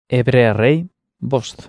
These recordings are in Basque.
Hebrearrei 5.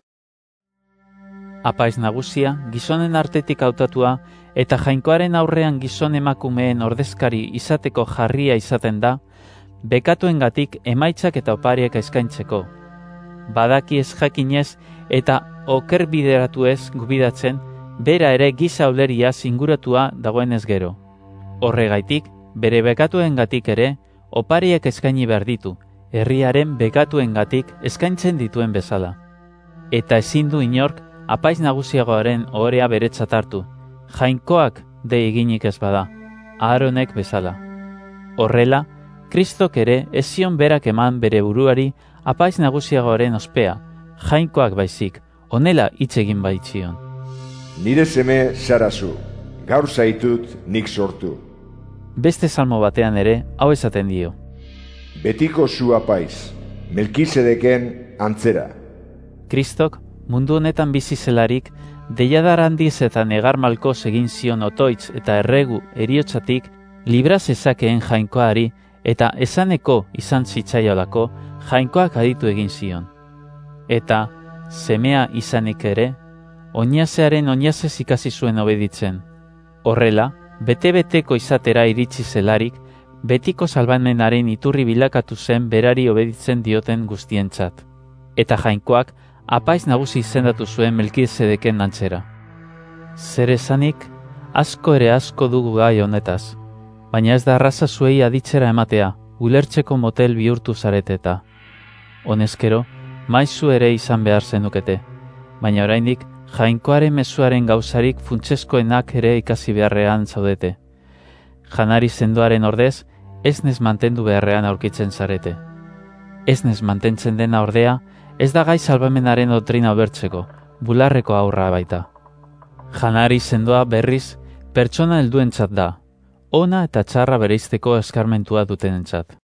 Apaiz nagusia, gizonen artetik hautatua, eta jainkoaren aurrean gizon emakumeen ordezkari izateko jarria izaten da, bekatuengatik emaitzak eta opariak eskaintzeko. Badaki ez jakinez eta oker bideratu ez gubidatzen, bera ere giza uleria zinguratua dagoenez gero. Horregaitik, bere bekatuengatik ere, opariak eskaini behar ditu, herriaren bekatuengatik eskaintzen dituen bezala. Eta ezin du inork apaiz nagusiagoaren ohorea beretzat hartu, jainkoak dei eginik ez bada, Aaronek bezala. Horrela, Kristok ere ez zion berak eman bere buruari apaiz nagusiagoaren ospea, jainkoak baizik, honela hitz egin baitzion. Nire seme zarazu, gaur zaitut nik sortu. Beste salmo batean ere, hau esaten dio. Betiko zu apaiz, Melkisedeken antzera. Kristok, mundu honetan bizi zelarik, deiadar handiz eta negar malkoz egin zion otoitz eta erregu eriotzatik, libra zezakeen jainkoari eta esaneko izan zitzaiolako jainkoak aditu egin zion. Eta, semea izanik ere, oinazearen oinazez ikasi zuen obeditzen. Horrela, bete-beteko izatera iritsi zelarik, betiko salbamenaren iturri bilakatu zen berari obeditzen dioten guztientzat. Eta jainkoak apaiz nagusi izendatu zuen Melkisedeken antzera. Zer esanik, asko ere asko dugu gai honetaz, baina ez da arraza zuei aditzera ematea, ulertzeko motel bihurtu zareteta. Honezkero, maizu ere izan behar zenukete, baina oraindik jainkoaren mezuaren gauzarik funtsezkoenak ere ikasi beharrean zaudete. Janari sendoaren ordez, eznez mantendu beharrean aurkitzen zarete. Eznez mantentzen dena ordea, ez da gai salbamenaren doktrina ulertzeko, bularreko aurra baita. Janari sendoa berriz, pertsona helduentzat da, ona eta txarra bereizteko eskarmentua dutenentzat.